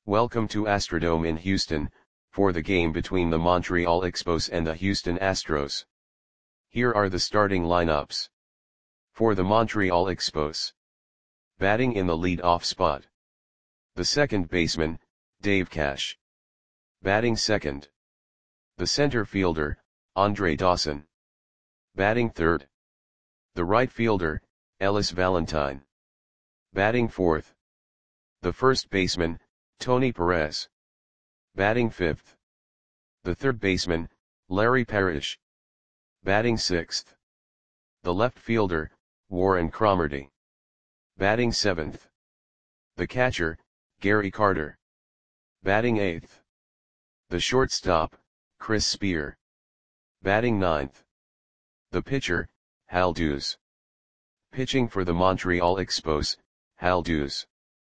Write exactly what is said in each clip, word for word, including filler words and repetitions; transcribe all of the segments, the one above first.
Welcome to Astrodome in Houston, for the game between the Montreal Expos and the Houston Astros. Here are the starting lineups. For the Montreal Expos. Batting in the lead-off spot. The second baseman, Dave Cash. Batting second. The center fielder, Andre Dawson. Batting third. The right fielder, Ellis Valentine. Batting fourth. The first baseman, Tony Perez. Batting fifth. The third baseman, Larry Parrish. Batting sixth. The left fielder, Warren Cromartie. Batting seventh. The catcher, Gary Carter. Batting eighth. The shortstop, Chris Spear. Batting ninth. The pitcher, Hal Dewes. Pitching for the Montreal Expos, Hal Dewes.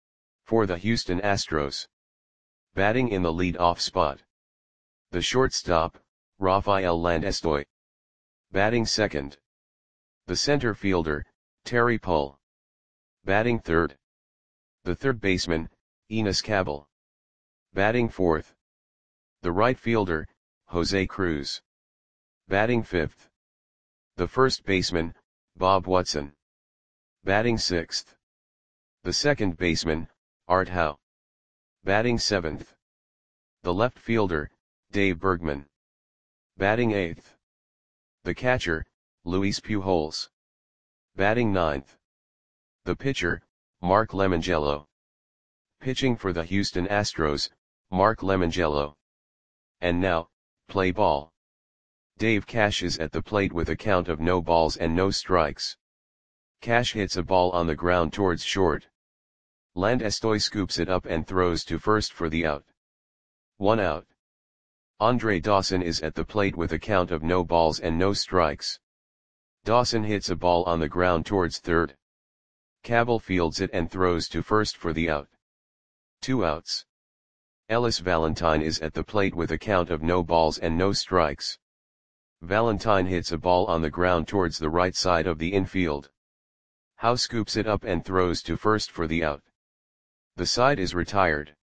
For the Houston Astros. Batting in the lead-off spot. The shortstop, Rafael Landestoy. Batting second. The center fielder, Terry Pull. Batting third. The third baseman, Enos Cabell. Batting fourth. The right fielder, Jose Cruz. Batting fifth. The first baseman, Bob Watson. Batting sixth. The second baseman, Art Howe. Batting seventh. The left fielder, Dave Bergman. Batting eighth. The catcher, Luis Pujols. Batting ninth. The pitcher, Mark Lemongello. Pitching for the Houston Astros, Mark Lemongello. And now, play ball. Dave Cash is at the plate with a count of no balls and no strikes. Cash hits a ball on the ground towards short. Landestoy scoops it up and throws to first for the out. One out. Andre Dawson is at the plate with a count of no balls and no strikes. Dawson hits a ball on the ground towards third. Cabell fields it and throws to first for the out. Two outs. Ellis Valentine is at the plate with a count of no balls and no strikes. Valentine hits a ball on the ground towards the right side of the infield. Howe scoops it up and throws to first for the out. The side is retired.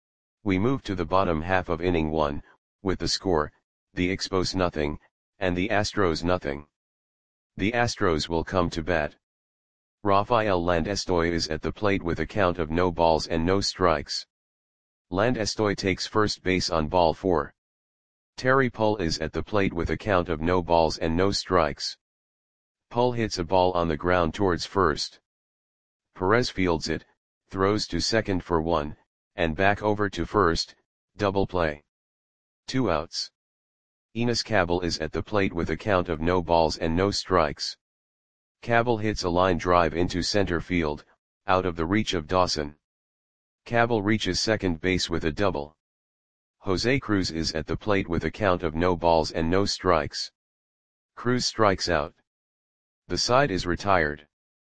We move to the bottom half of inning one, with the score, the Expos nothing, and the Astros nothing. The Astros will come to bat. Rafael Landestoy is at the plate with a count of no balls and no strikes. Landestoy takes first base on ball four. Terry Pull is at the plate with a count of no balls and no strikes. Pull hits a ball on the ground towards first. Perez fields it, throws to second for one, and back over to first, double play. Two outs. Enos Cabell is at the plate with a count of no balls and no strikes. Cabell hits a line drive into center field, out of the reach of Dawson. Cabell reaches second base with a double. Jose Cruz is at the plate with a count of no balls and no strikes. Cruz strikes out. The side is retired.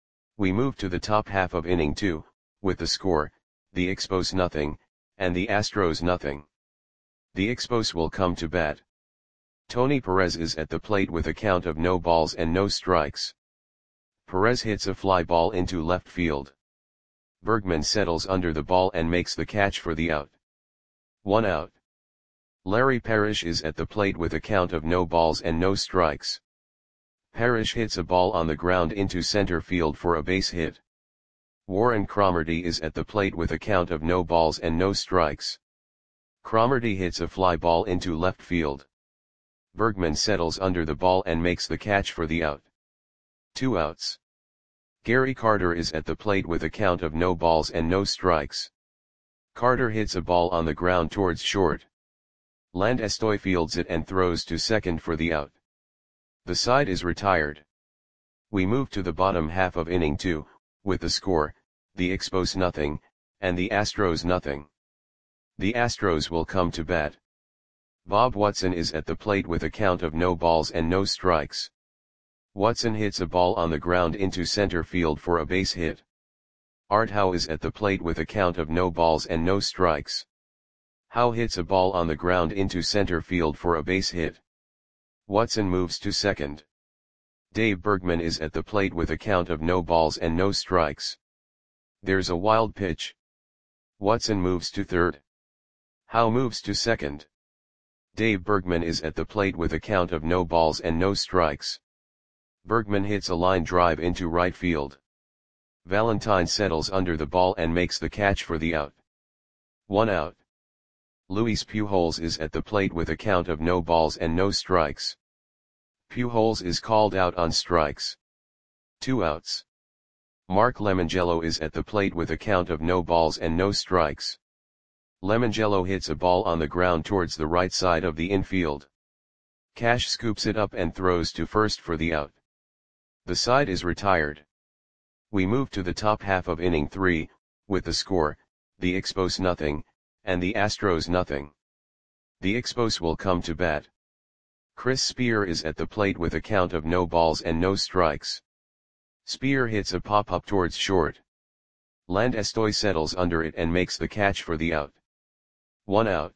We move to the top half of inning two, with the score, the Expos nothing, and the Astros nothing. The Expos will come to bat. Tony Perez is at the plate with a count of no balls and no strikes. Perez hits a fly ball into left field. Bergman settles under the ball and makes the catch for the out. One out. Larry Parrish is at the plate with a count of no balls and no strikes. Parrish hits a ball on the ground into center field for a base hit. Warren Cromartie is at the plate with a count of no balls and no strikes. Cromartie hits a fly ball into left field. Bergman settles under the ball and makes the catch for the out. Two outs. Gary Carter is at the plate with a count of no balls and no strikes. Carter hits a ball on the ground towards short. Landestoy fields it and throws to second for the out. The side is retired. We move to the bottom half of inning two, with the score, the Expos nothing, and the Astros nothing. The Astros will come to bat. Bob Watson is at the plate with a count of no balls and no strikes. Watson hits a ball on the ground into center field for a base hit. Art Howe is at the plate with a count of no balls and no strikes. Howe hits a ball on the ground into center field for a base hit. Watson moves to second. Dave Bergman is at the plate with a count of no balls and no strikes. There's a wild pitch. Watson moves to third. Howe moves to second. Dave Bergman is at the plate with a count of no balls and no strikes. Bergman hits a line drive into right field. Valentine settles under the ball and makes the catch for the out. One out. Luis Pujols is at the plate with a count of no balls and no strikes. Pujols is called out on strikes. Two outs. Mark Lemangelo is at the plate with a count of no balls and no strikes. Lemangelo hits a ball on the ground towards the right side of the infield. Cash scoops it up and throws to first for the out. The side is retired. We move to the top half of inning three, with the score, the Expos nothing, and the Astros nothing. The Expos will come to bat. Chris Spear is at the plate with a count of no balls and no strikes. Spear hits a pop-up towards short. Landestoy settles under it and makes the catch for the out. One out.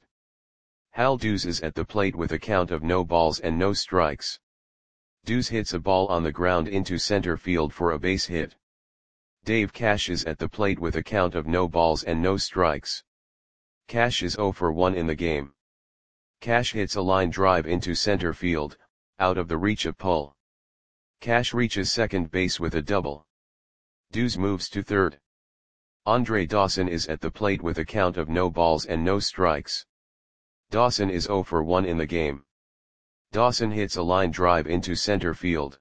Hal Dewes is at the plate with a count of no balls and no strikes. Dewes hits a ball on the ground into center field for a base hit. Dave Cash is at the plate with a count of no balls and no strikes. Cash is zero for one in the game. Cash hits a line drive into center field, out of the reach of Pull. Cash reaches second base with a double. Dewes moves to third. Andre Dawson is at the plate with a count of no balls and no strikes. Dawson is zero for one in the game. Dawson hits a line drive into center field.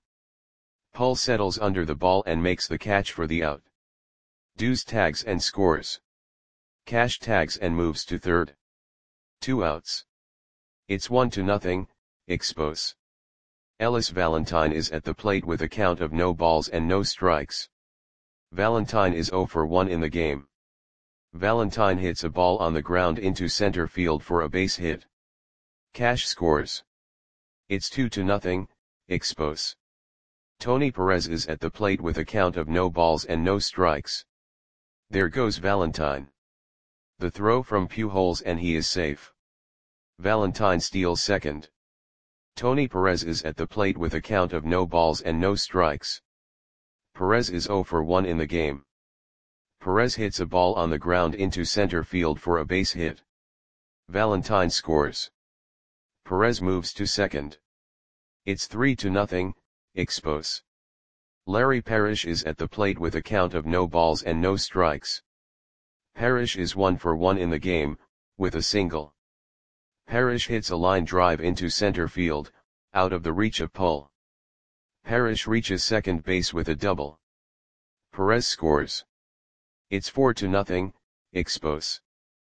Pull settles under the ball and makes the catch for the out. Dewes tags and scores. Cash tags and moves to third. Two outs. It's one to nothing, Expos. Ellis Valentine is at the plate with a count of no balls and no strikes. Valentine is zero for one in the game. Valentine hits a ball on the ground into center field for a base hit. Cash scores. It's two to nothing, Expos. Tony Perez is at the plate with a count of no balls and no strikes. There goes Valentine. The throw from Pujols and he is safe. Valentine steals second. Tony Perez is at the plate with a count of no balls and no strikes. Perez is zero for one in the game. Perez hits a ball on the ground into center field for a base hit. Valentine scores. Perez moves to second. It's three to nothing, Expos. Larry Parrish is at the plate with a count of no balls and no strikes. Parrish is one for one in the game, with a single. Parrish hits a line drive into center field, out of the reach of Pull. Parrish reaches second base with a double. Perez scores. It's four to nothing, Expos.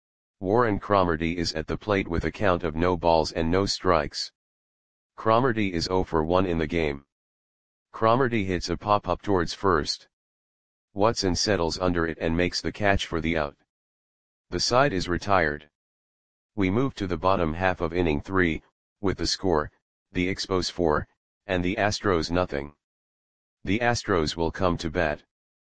Warren Cromartie is at the plate with a count of no balls and no strikes. Cromartie is zero for one in the game. Cromartie hits a pop-up towards first. Watson settles under it and makes the catch for the out. The side is retired. We move to the bottom half of inning three, with the score, the Expos four, and the Astros nothing. The Astros will come to bat.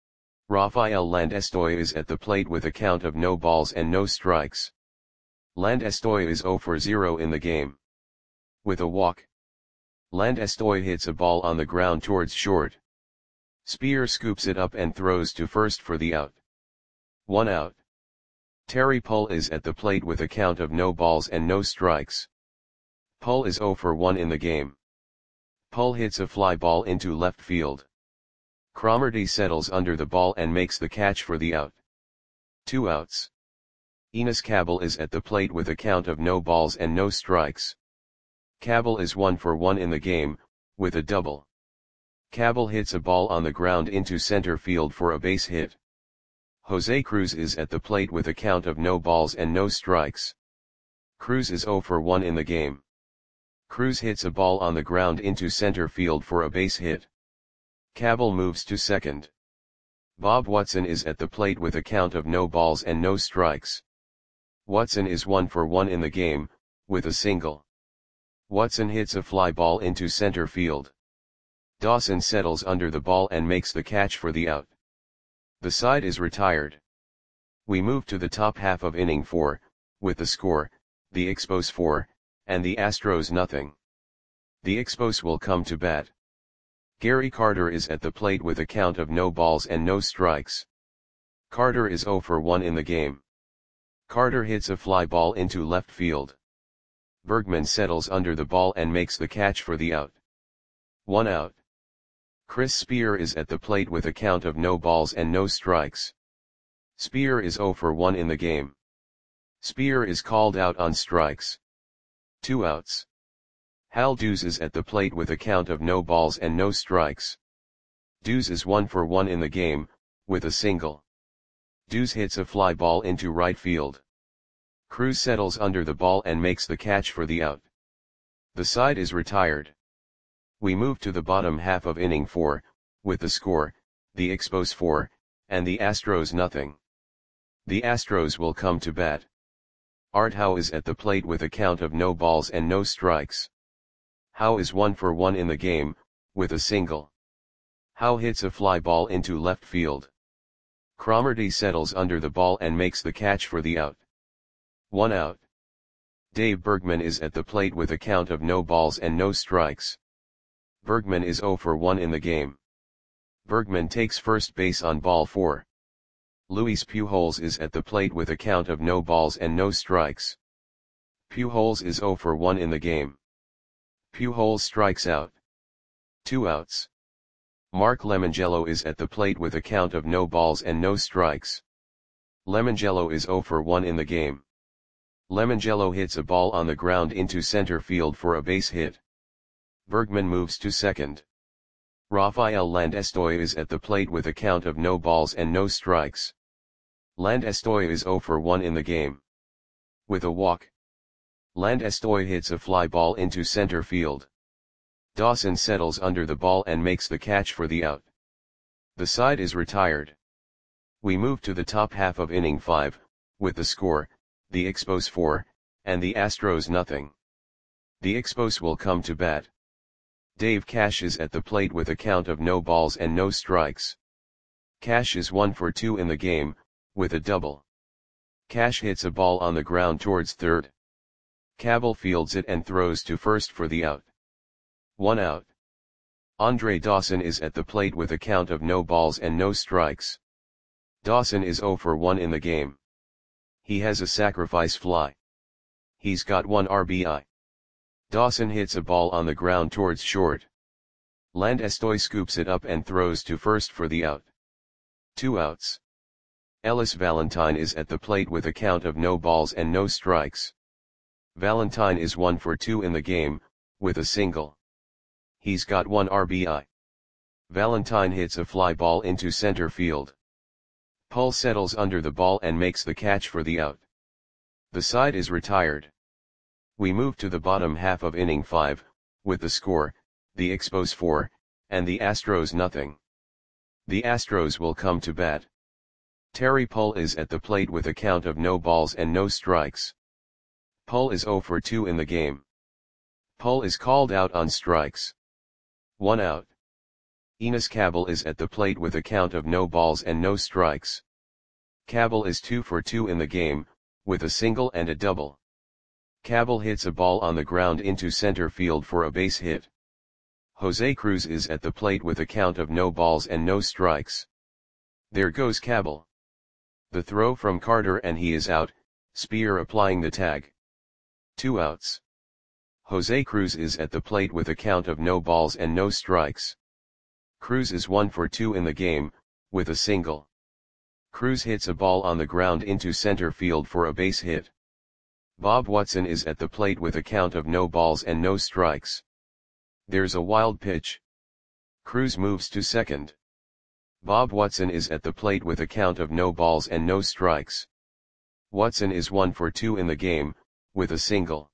Rafael Landestoy is at the plate with a count of no balls and no strikes. Landestoy is zero for zero in the game. With a walk. Landestoy hits a ball on the ground towards short. Spear scoops it up and throws to first for the out. One out. Terry Pull is at the plate with a count of no balls and no strikes. Pull is zero for one in the game. Pull hits a fly ball into left field. Cromartie settles under the ball and makes the catch for the out. Two outs. Enos Cabell is at the plate with a count of no balls and no strikes. Cabell is one for one in the game, with a double. Cabell hits a ball on the ground into center field for a base hit. Jose Cruz is at the plate with a count of no balls and no strikes. Cruz is zero for one in the game. Cruz hits a ball on the ground into center field for a base hit. Cabell moves to second. Bob Watson is at the plate with a count of no balls and no strikes. Watson is one for one in the game, with a single. Watson hits a fly ball into center field. Dawson settles under the ball and makes the catch for the out. The side is retired. We move to the top half of inning four, with the score, the Expos four, and the Astros nothing. The Expos will come to bat. Gary Carter is at the plate with a count of no balls and no strikes. Carter is zero for one in the game. Carter hits a fly ball into left field. Bergman settles under the ball and makes the catch for the out. One out. Chris Spear is at the plate with a count of no balls and no strikes. Spear is zero for one in the game. Spear is called out on strikes. Two outs. Hal Dews is at the plate with a count of no balls and no strikes. Dews is one for one in the game, with a single. Dews hits a fly ball into right field. Cruz settles under the ball and makes the catch for the out. The side is retired. We move to the bottom half of inning four, with the score, the Expos four, and the Astros nothing. The Astros will come to bat. Art Howe is at the plate with a count of no balls and no strikes. Howe is one for one in the game, with a single. Howe hits a fly ball into left field. Cromartie settles under the ball and makes the catch for the out. One out. Dave Bergman is at the plate with a count of no balls and no strikes. Bergman is zero for one in the game. Bergman takes first base on ball four. Luis Pujols is at the plate with a count of no balls and no strikes. Pujols is zero for one in the game. Pujols strikes out. Two outs. Mark Lemongello is at the plate with a count of no balls and no strikes. Lemongello is zero for one in the game. Lemongello hits a ball on the ground into center field for a base hit. Bergman moves to second. Rafael Landestoy is at the plate with a count of no balls and no strikes. Landestoy is zero for one in the game. With a walk. Landestoy hits a fly ball into center field. Dawson settles under the ball and makes the catch for the out. The side is retired. We move to the top half of inning five, with the score, the Expos four, and the Astros nothing. The Expos will come to bat. Dave Cash is at the plate with a count of no balls and no strikes. Cash is one for two in the game, with a double. Cash hits a ball on the ground towards third. Cabell fields it and throws to first for the out. One out. Andre Dawson is at the plate with a count of no balls and no strikes. Dawson is zero for one in the game. He has a sacrifice fly. He's got one R B I. Dawson hits a ball on the ground towards short. Landestoy scoops it up and throws to first for the out. Two outs. Ellis Valentine is at the plate with a count of no balls and no strikes. Valentine is one for two in the game, with a single. He's got one R B I. Valentine hits a fly ball into center field. Pull settles under the ball and makes the catch for the out. The side is retired. We move to the bottom half of inning five, with the score, the Expos four, and the Astros nothing. The Astros will come to bat. Terry Pull is at the plate with a count of no balls and no strikes. Pull is zero for two in the game. Pull is called out on strikes. One out. Enos Cabell is at the plate with a count of no balls and no strikes. Cabell is two for two in the game, with a single and a double. Cabell hits a ball on the ground into center field for a base hit. Jose Cruz is at the plate with a count of no balls and no strikes. There goes Cabell. The throw from Carter and he is out, Spear applying the tag. Two outs. Jose Cruz is at the plate with a count of no balls and no strikes. Cruz is one for two in the game, with a single. Cruz hits a ball on the ground into center field for a base hit. Bob Watson is at the plate with a count of no balls and no strikes. There's a wild pitch. Cruz moves to second. Bob Watson is at the plate with a count of no balls and no strikes. Watson is one for two in the game, with a single.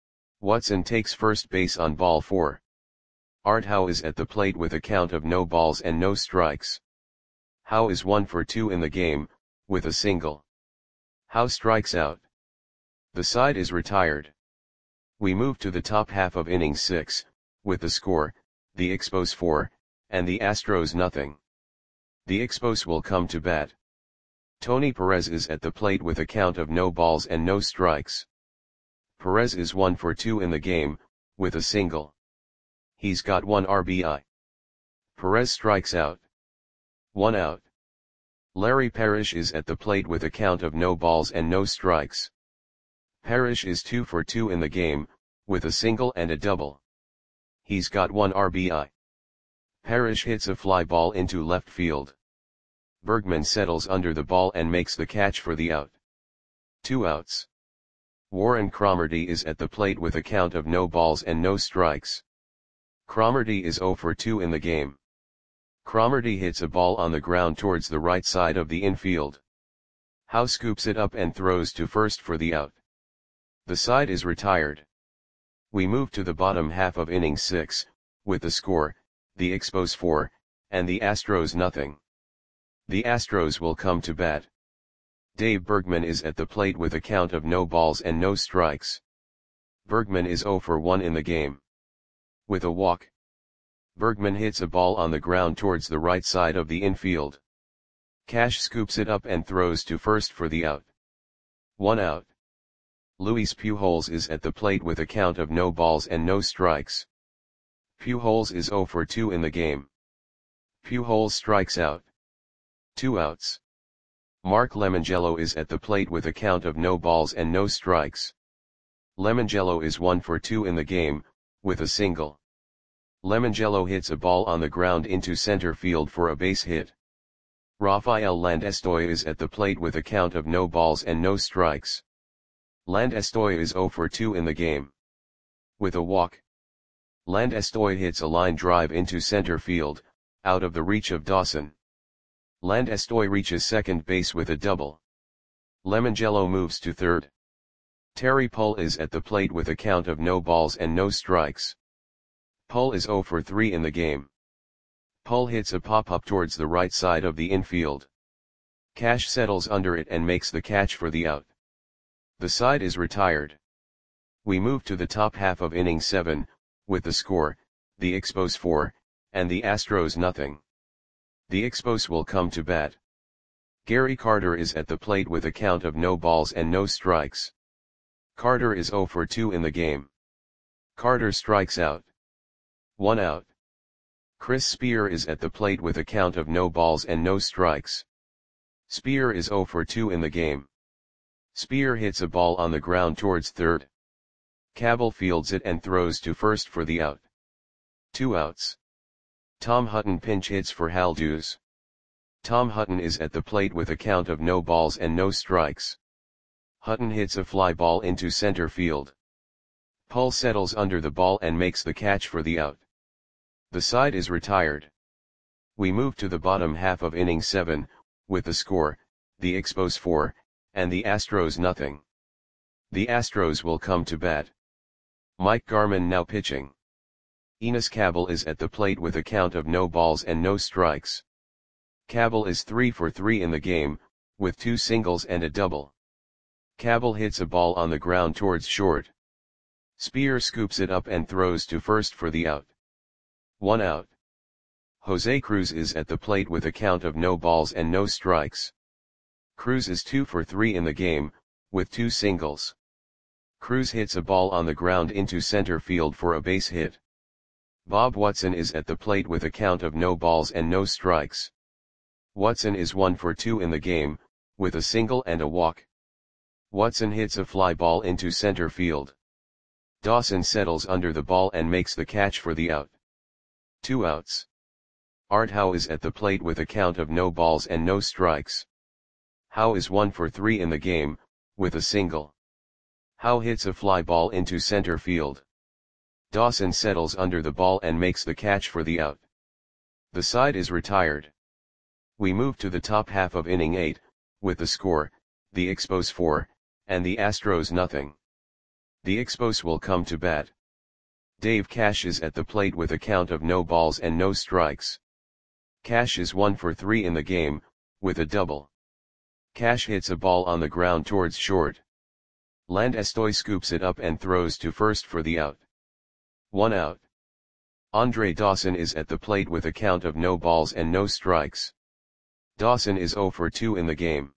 Watson takes first base on ball four. Art Howe is at the plate with a count of no balls and no strikes. Howe is one for two in the game, with a single. Howe strikes out. The side is retired. We move to the top half of inning six, with the score, the Expos four, and the Astros nothing. The Expos will come to bat. Tony Perez is at the plate with a count of no balls and no strikes. Perez is one for two in the game, with a single. He's got one R B I. Perez strikes out. One out. Larry Parrish is at the plate with a count of no balls and no strikes. Parrish is two for two in the game, with a single and a double. He's got one R B I. Parrish hits a fly ball into left field. Bergman settles under the ball and makes the catch for the out. Two outs. Warren Cromartie is at the plate with a count of no balls and no strikes. Cromartie is zero for two in the game. Cromartie hits a ball on the ground towards the right side of the infield. Howe scoops it up and throws to first for the out. The side is retired. We move to the bottom half of inning six, with the score, the Expos four, and the Astros nothing. The Astros will come to bat. Dave Bergman is at the plate with a count of no balls and no strikes. Bergman is zero for one in the game. With a walk, Bergman hits a ball on the ground towards the right side of the infield. Cash scoops it up and throws to first for the out. One out. Luis Pujols is at the plate with a count of no balls and no strikes. Pujols is zero for two in the game. Pujols strikes out. Two outs. Mark Lemongello is at the plate with a count of no balls and no strikes. Lemongello is one for two in the game, with a single. Lemongello hits a ball on the ground into center field for a base hit. Rafael Landestoy is at the plate with a count of no balls and no strikes. Landestoy is zero for two in the game. With a walk, Landestoy hits a line drive into center field, out of the reach of Dawson. Landestoy reaches second base with a double. Lemongello moves to third. Terry Pull is at the plate with a count of no balls and no strikes. Pull is zero for three in the game. Pull hits a pop-up towards the right side of the infield. Cash settles under it and makes the catch for the out. The side is retired. We move to the top half of inning seven, with the score, the Expos four, and the Astros nothing. The Expos will come to bat. Gary Carter is at the plate with a count of no balls and no strikes. Carter is zero for two in the game. Carter strikes out. One out. Chris Spear is at the plate with a count of no balls and no strikes. Spear is zero for two in the game. Spear hits a ball on the ground towards third. Cabell fields it and throws to first for the out. Two outs. Tom Hutton pinch hits for Hal Dewes. Tom Hutton is at the plate with a count of no balls and no strikes. Hutton hits a fly ball into center field. Pull settles under the ball and makes the catch for the out. The side is retired. We move to the bottom half of inning seven, with the score, the Expos four, and the Astros nothing. The Astros will come to bat. Mike Garman now pitching. Enos Cabell is at the plate with a count of no balls and no strikes. Cabell is three for three in the game, with two singles and a double. Cabell hits a ball on the ground towards short. Spear scoops it up and throws to first for the out. One out. Jose Cruz is at the plate with a count of no balls and no strikes. Cruz is two for three in the game, with two singles. Cruz hits a ball on the ground into center field for a base hit. Bob Watson is at the plate with a count of no balls and no strikes. Watson is one for two in the game, with a single and a walk. Watson hits a fly ball into center field. Dawson settles under the ball and makes the catch for the out. Two outs. Art Howe is at the plate with a count of no balls and no strikes. Howe is one for three in the game, with a single. Howe hits a fly ball into center field. Dawson settles under the ball and makes the catch for the out. The side is retired. We move to the top half of inning eight, with the score, the Expos four, and the Astros nothing. The Expos will come to bat. Dave Cash is at the plate with a count of no balls and no strikes. Cash is one for three in the game, with a double. Cash hits a ball on the ground towards short. Landestoy scoops it up and throws to first for the out. One out. Andre Dawson is at the plate with a count of no balls and no strikes. Dawson is zero for two in the game.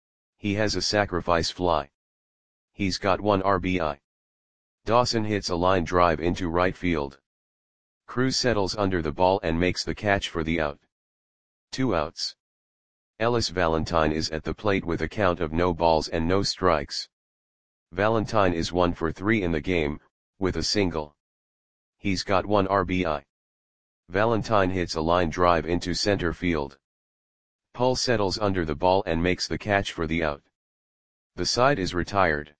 He has a sacrifice fly. He's got one R B I. Dawson hits a line drive into right field. Cruz settles under the ball and makes the catch for the out. Two outs. Ellis Valentine is at the plate with a count of no balls and no strikes. Valentine is one for three in the game, with a single. He's got one R B I. Valentine hits a line drive into center field. Pull settles under the ball and makes the catch for the out. The side is retired.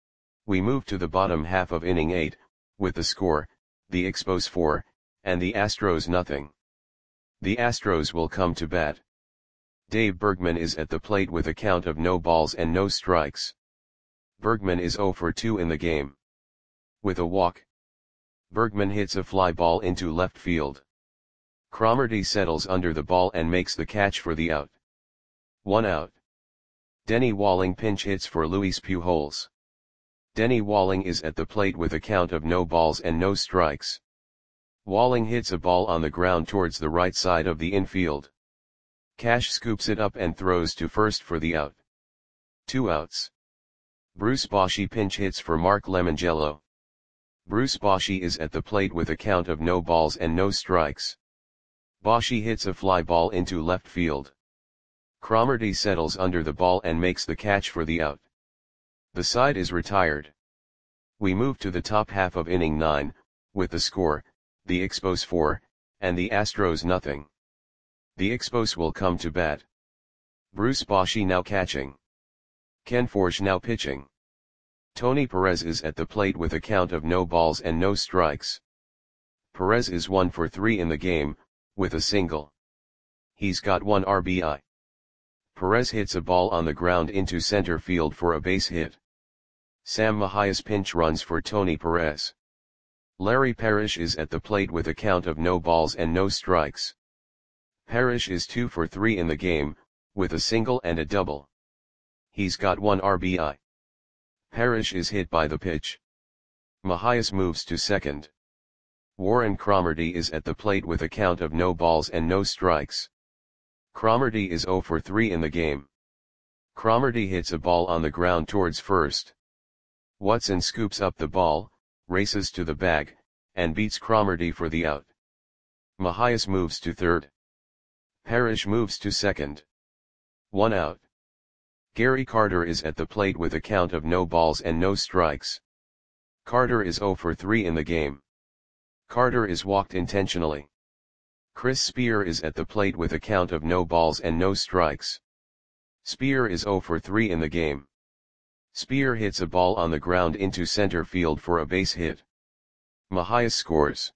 We move to the bottom half of inning eight, with the score, the Expos four, and the Astros nothing. The Astros will come to bat. Dave Bergman is at the plate with a count of no balls and no strikes. Bergman is zero for two in the game. With a walk, Bergman hits a fly ball into left field. Cromartie settles under the ball and makes the catch for the out. One out. Denny Walling pinch hits for Luis Pujols. Denny Walling is at the plate with a count of no balls and no strikes. Walling hits a ball on the ground towards the right side of the infield. Cash scoops it up and throws to first for the out. Two outs. Bruce Bochy pinch hits for Mark Lemongello. Bruce Bochy is at the plate with a count of no balls and no strikes. Bochy hits a fly ball into left field. Cromartie settles under the ball and makes the catch for the out. The side is retired. We move to the top half of inning nine, with the score, the Expos four, and the Astros nothing. The Expos will come to bat. Bruce Bochy now catching. Ken Forge now pitching. Tony Perez is at the plate with a count of no balls and no strikes. Perez is one for three in the game, with a single. He's got one R B I. Perez hits a ball on the ground into center field for a base hit. Sam Mahias pinch runs for Tony Perez. Larry Parrish is at the plate with a count of no balls and no strikes. Parrish is two for three in the game, with a single and a double. He's got one R B I. Parrish is hit by the pitch. Mahias moves to second. Warren Cromartie is at the plate with a count of no balls and no strikes. Cromartie is zero for three in the game. Cromartie hits a ball on the ground towards first. Watson scoops up the ball, races to the bag, and beats Cromartie for the out. Mahias moves to third. Parrish moves to second. One out. Gary Carter is at the plate with a count of no balls and no strikes. Carter is zero for three in the game. Carter is walked intentionally. Chris Spear is at the plate with a count of no balls and no strikes. Spear is zero for three in the game. Spear hits a ball on the ground into center field for a base hit. Mahias scores.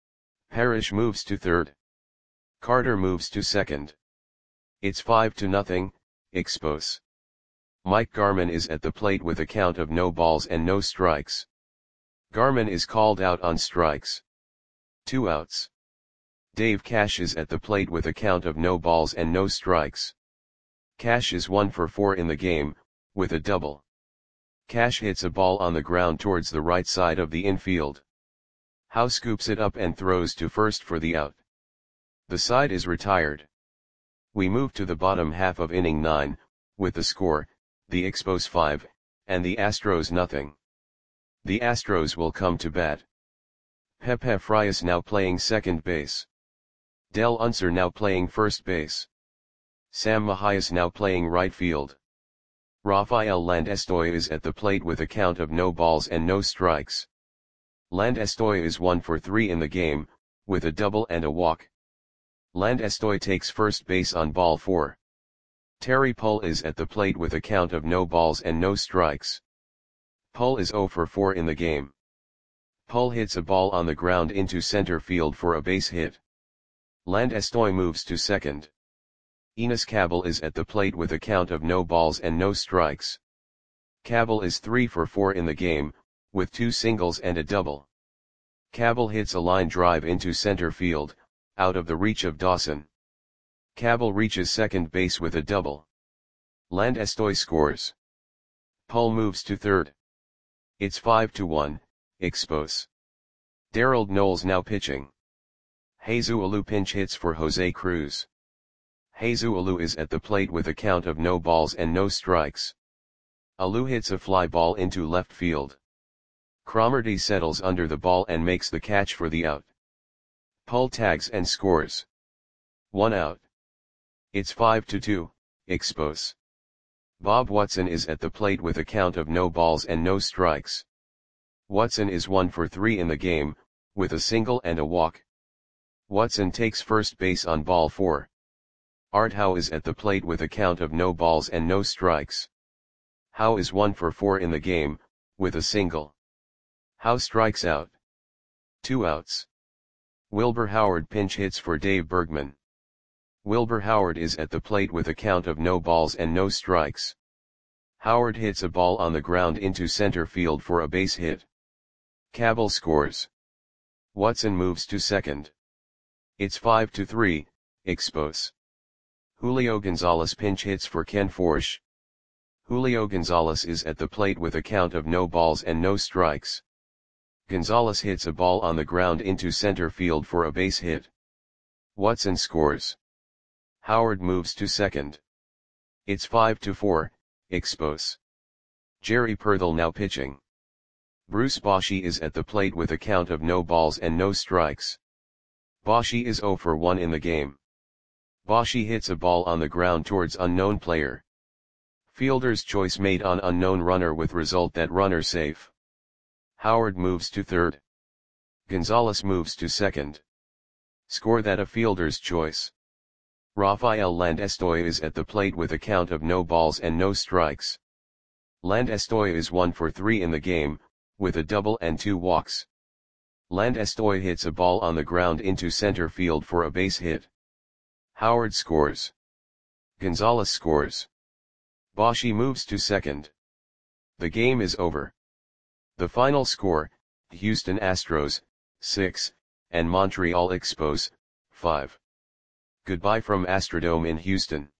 Parrish moves to third. Carter moves to second. It's five to nothing, Expos. Mike Garman is at the plate with a count of no balls and no strikes. Garman is called out on strikes. Two outs. Dave Cash is at the plate with a count of no balls and no strikes. Cash is one for four in the game, with a double. Cash hits a ball on the ground towards the right side of the infield. Howe scoops it up and throws to first for the out. The side is retired. We move to the bottom half of inning nine, with the score, the Expos five, and the Astros nothing. The Astros will come to bat. Pepe Frias now playing second base. Del Unser now playing first base. Sam Mahias now playing right field. Rafael Landestoy is at the plate with a count of no balls and no strikes. Landestoy is one for three in the game, with a double and a walk. Landestoy takes first base on ball four. Terry Pull is at the plate with a count of no balls and no strikes. Pull is zero for four in the game. Pull hits a ball on the ground into center field for a base hit. Landestoy moves to second. Enos Cabell is at the plate with a count of no balls and no strikes. Cabell is three for four in the game, with two singles and a double. Cabell hits a line drive into center field, out of the reach of Dawson. Cabell reaches second base with a double. Landestoy scores. Pull moves to third. It's five to one, Expos. Darrell Knowles now pitching. Jesus Alou pinch hits for Jose Cruz. Jesus Alou is at the plate with a count of no balls and no strikes. Alou hits a fly ball into left field. Cromartie settles under the ball and makes the catch for the out. Pull tags and scores. One out. It's five to two. Expos. Bob Watson is at the plate with a count of no balls and no strikes. Watson is one for three in the game, with a single and a walk. Watson takes first base on ball four. Art Howe is at the plate with a count of no balls and no strikes. Howe is one for four in the game, with a single. Howe strikes out. Two outs. Wilbur Howard pinch hits for Dave Bergman. Wilbur Howard is at the plate with a count of no balls and no strikes. Howard hits a ball on the ground into center field for a base hit. Cabell scores. Watson moves to second. It's five to three, Expos. Julio Gonzalez pinch hits for Ken Forsch. Julio Gonzalez is at the plate with a count of no balls and no strikes. Gonzalez hits a ball on the ground into center field for a base hit. Watson scores. Howard moves to second. It's five to four, Expos. Jerry Perthel now pitching. Bruce Bochy is at the plate with a count of no balls and no strikes. Bochy is zero for one in the game. Bochy hits a ball on the ground towards unknown player. Fielder's choice made on unknown runner with result that runner safe. Howard moves to third. Gonzalez moves to second. Score that a fielder's choice. Rafael Landestoy is at the plate with a count of no balls and no strikes. Landestoy is one for three in the game, with a double and two walks. Landestoy hits a ball on the ground into center field for a base hit. Howard scores. Gonzalez scores. Bochy moves to second. The game is over. The final score, Houston Astros, six, and Montreal Expos, five. Goodbye from Astrodome in Houston.